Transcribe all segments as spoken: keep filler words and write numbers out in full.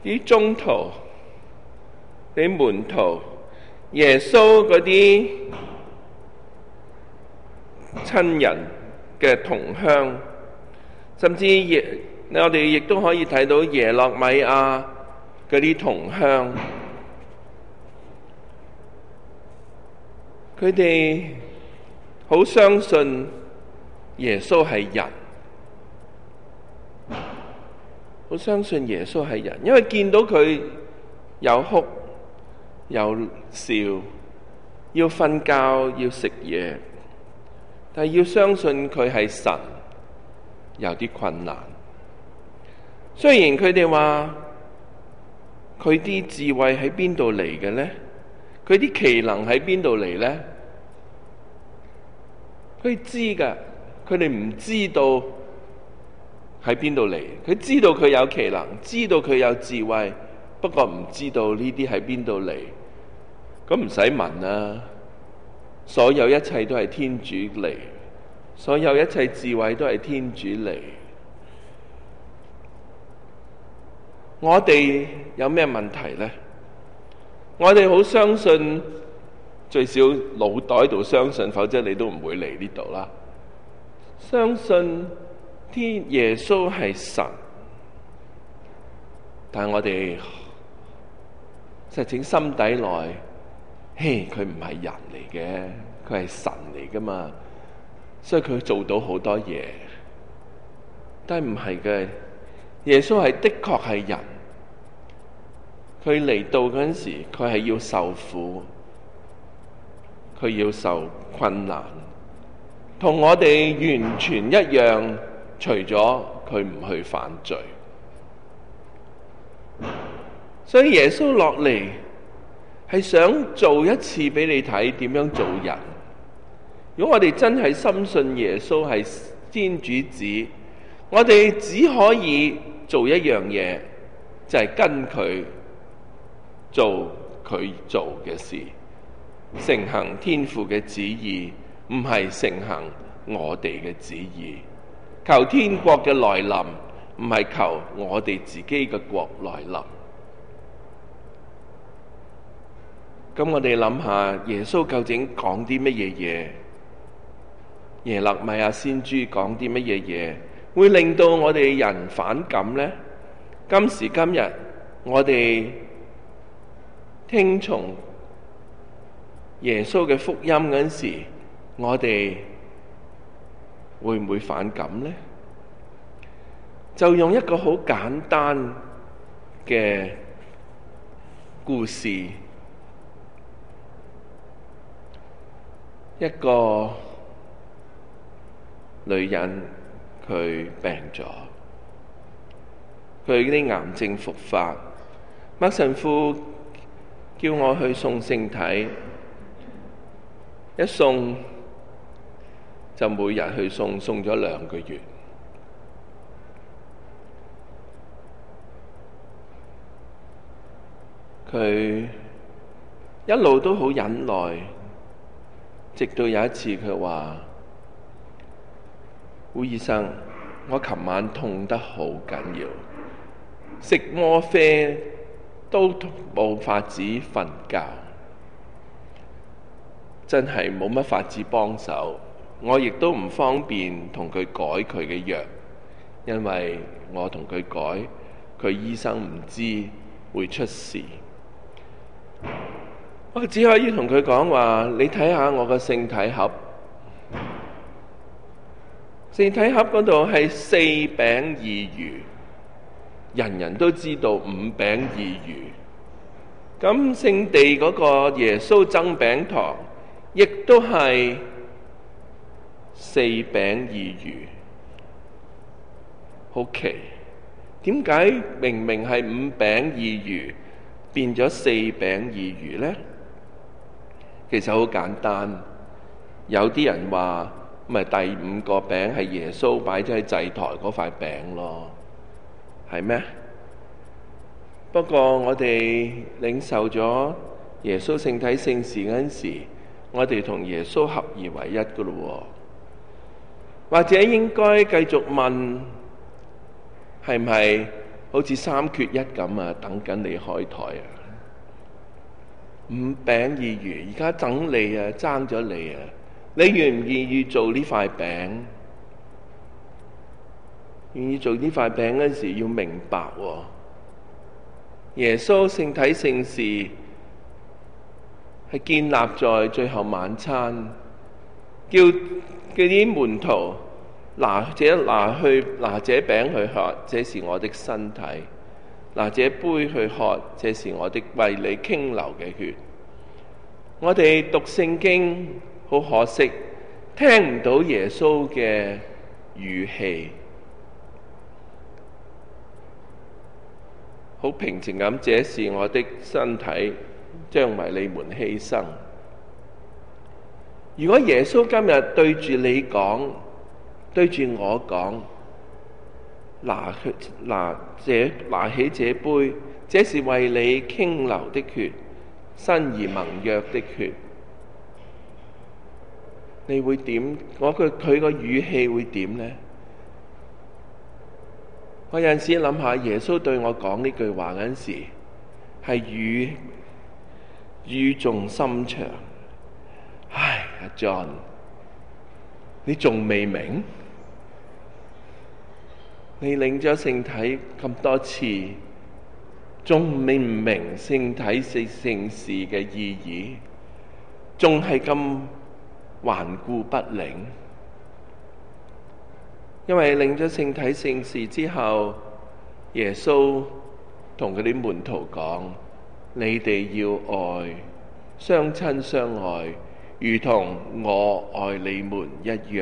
啲宗徒、啲門徒、耶穌嗰啲親人嘅同鄉，甚至耶我哋亦都可以睇到耶洛米亞嗰啲同鄉，佢哋好相信耶穌係人，好相信耶穌係人，因為見到佢有哭有笑，要瞓覺要食嘢，但係要相信佢係神，有啲困難。雖然佢哋話佢啲智慧喺邊度嚟嘅呢？佢啲奇能喺邊度嚟呢？佢知㗎，佢哋唔知道喺邊度嚟。佢知道佢有奇能，知道佢有智慧，不過唔知道呢啲喺邊度嚟。咁唔使問啦，所有一切都係天主嚟，所有一切智慧都係天主嚟。我哋有咩問題呢？我哋好相信，最少腦袋度相信，否則你都唔會嚟呢度啦。相信天耶穌係神，但係我哋實情心底內，嘿，佢唔係人嚟嘅，佢係神嚟噶嘛，所以佢做到好多嘢。但係唔係嘅，耶穌係的確係人，佢嚟到嗰陣時，佢係要受苦，佢要受困難，同我哋完全一樣，除咗佢唔去犯罪。所以耶穌落嚟係想做一次俾你睇點樣做人。如果我哋真係深信耶穌係天主子，我哋只可以做一樣嘢，就係跟佢做佢做嘅事，承行天父嘅旨意，唔係承行我哋嘅旨意。求天國嘅來臨，唔係求我哋自己嘅國來臨。咁我哋諗下，耶穌究竟講啲乜嘢嘢？耶勒米亞先知講啲乜嘢嘢，會令到我哋人反感呢？今時今日，我哋聽從耶穌嘅福音嗰陣時，我哋會唔會反感呢？就用一個好簡單嘅故事，一個女人佢病咗，佢啲癌症復發，麥神父叫我去送聖體，一送就每日去送，送咗兩個月。佢一路都好忍耐，直到有一次佢話：胡醫生，我琴晚痛得好緊要，食嗎啡都冇法子瞓覺，真係冇乜法子幫手。我亦都唔方便同佢改佢嘅藥，因為我同佢改，佢醫生唔知會出事。我只可以同佢講話：你睇下我個聖體盒，聖體盒嗰度係四餅二魚，人人都知道五餅二魚。咁聖地嗰個耶穌贈餅堂，亦都係四餅二魚。好奇，點解明明係五餅二魚，變咗四餅二魚呢？其實好簡單，有啲人話咪第五個餅係耶穌擺咗喺祭台嗰塊餅咯，係咩？不過我哋領受咗耶穌聖體聖事嗰陣時，我哋同耶穌合而為一噶咯。或者應該繼續問，係唔係好似三缺一咁啊，等緊你開台啊！五餅二魚，而家等你啊，爭咗你啊！你願唔願意做呢塊餅？願意做呢塊餅嗰陣時，要明白喎、哦，耶穌聖體聖事係建立在最後晚餐，叫叫啲門徒拿這拿去拿這餅去喝，這是我的身體；拿這杯去喝，這是我的為你傾流嘅血。我哋讀聖經好可惜，聽唔到耶穌嘅語氣，好平靜咁，這是我的身體，將為你們犧牲。如果耶穌今日對住你講，對住我講，拿去拿這拿起這杯，這是為你傾流的血，新而盟約的血，你會點？我佢佢個語氣會點呢？我有陣時諗下，耶穌對我講呢句話嗰陣時，係語語重心長。唉，阿 John，你仲未明？你領咗聖體咁多次，仲明唔明聖體聖事嘅意義？仲係咁頑固不靈？因為領咗聖體聖事之後，耶穌同佢啲門徒講：你哋要愛，相親相愛，如同我愛你們一樣。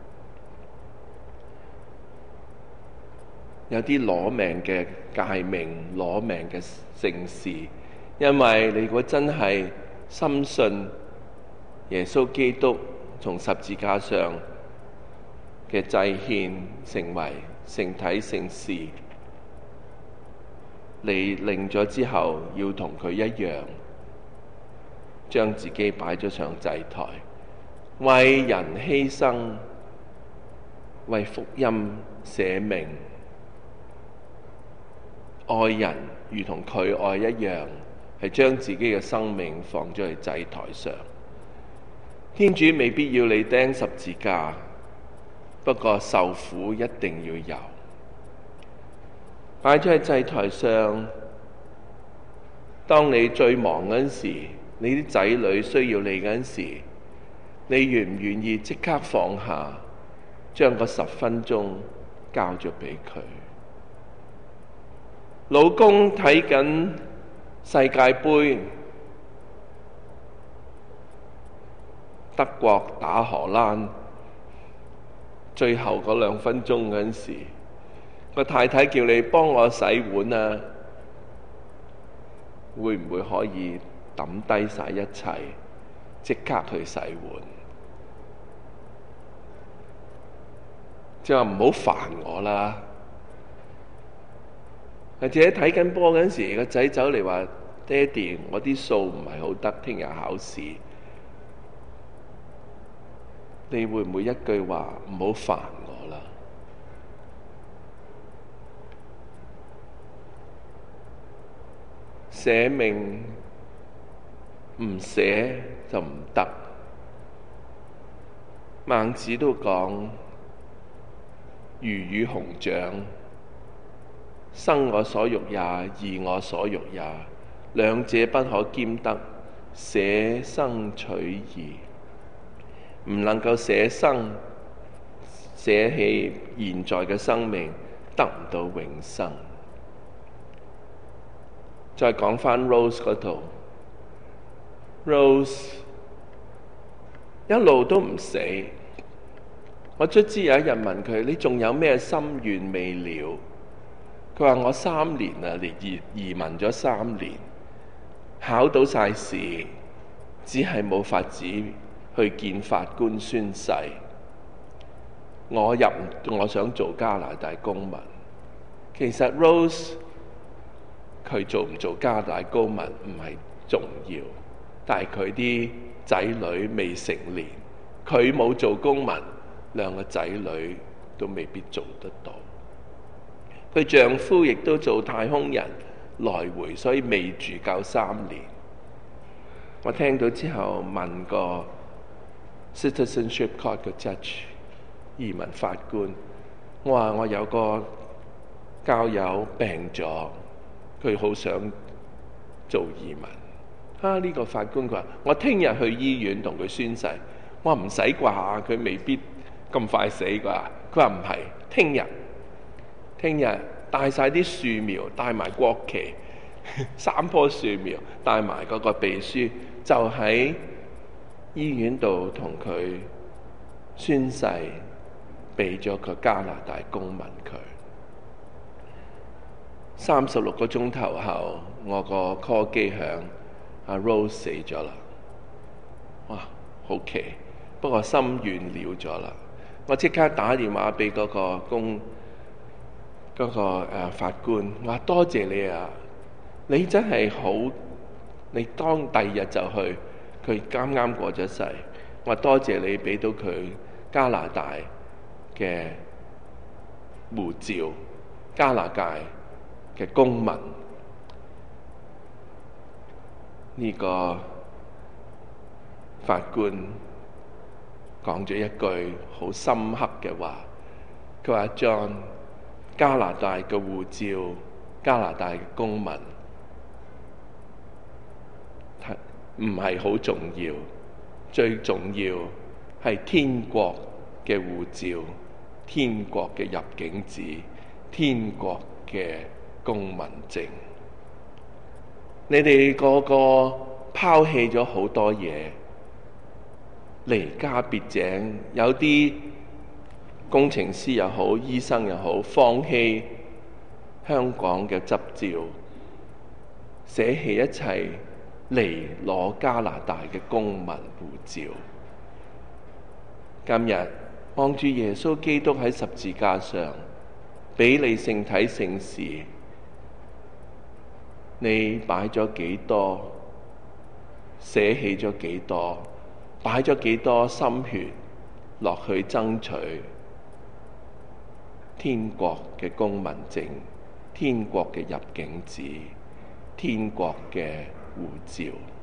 有啲攞命嘅誡命，攞命嘅聖事，因為你如果真係深信耶穌基督從十字架上嘅祭獻成為聖體聖事，你領咗之後要同佢一樣，將自己擺咗上祭台，為人犧牲，為福音捨命，愛人如同佢愛一樣，係將自己嘅生命放咗喺祭台上。天主未必要你釘十字架，不過受苦一定要有。擺咗喺祭台上，當你最忙嗰陣時，你啲仔女需要你嗰陣時，你願唔願意即刻放下，將個十分鐘交咗俾佢？老公睇緊世界盃，德國打荷蘭，最後嗰兩分鐘嗰陣時，個太太叫你幫我洗碗啊，會唔會可以抌低晒一切，即刻去洗碗？即係話唔好煩我啦。或者睇緊波嗰陣時，個仔走嚟話：爹哋，我啲數唔係好得，聽日考試。你會唔會一句話唔好煩我啦？捨命唔捨就唔得。孟子都講：魚與熊掌，生我所欲也，義我所欲也，兩者不可兼得，捨生取義。唔能夠捨生，捨棄現在嘅生命，得唔到永生。再講返 Rose 嗰度 ，Rose 一路都唔死。我卒之有一日問佢：你仲有咩心願未了？佢話：我三年啊，嚟移移民咗三年，考到晒試，只係冇法子去見法官宣誓。我入，我想做加拿大公民。其實 Rose 佢做唔做加拿大公民唔係重要，但係佢啲仔女未成年，佢冇做公民，兩個仔女都未必做得到。 佢丈夫亦都做太空人來回，所以未住夠三年。我聽到之後問個 Citizenship Court 嘅 judge 移民法官，我話我有個教友病咗，佢好想做移民。啊！呢、這個法官佢話：我聽日去醫院同佢宣誓。我話唔使啩，佢未必咁快死啩。佢話唔係，聽日，聽日帶晒啲樹苗，帶埋國旗，三棵樹苗，帶埋嗰個秘書，就喺醫院度同佢宣誓，俾咗個加拿大公民佢。三十六個鐘頭後，我個 call 機響，阿 Rose 死咗啦。哇，好奇，不過心軟了咗啦。我即刻打電話俾嗰個公嗰、嗰個誒法官，我話多謝你啊，你真係好，你當第二日就去，佢啱啱過咗世。我話多謝你俾到佢加拿大嘅護照，加拿大嘅公民。呢、這個法官講咗一句好深刻嘅話，佢話 John， 加拿大嘅護照，加拿大嘅公民唔係好重要，最重要係天國嘅護照，天國嘅入境紙，天國嘅公民證。你哋個個拋棄咗好多嘢，離家別井，有啲工程師又好，醫生又好，放棄香港嘅執照，捨棄一切嚟攞加拿大嘅公民護照。今日望住耶穌基督喺十字架上，俾你聖體聖事，你擺咗幾多，捨棄咗幾多，擺咗幾多心血落去爭取天國嘅公民證，天國嘅入境紙，天國嘅護照。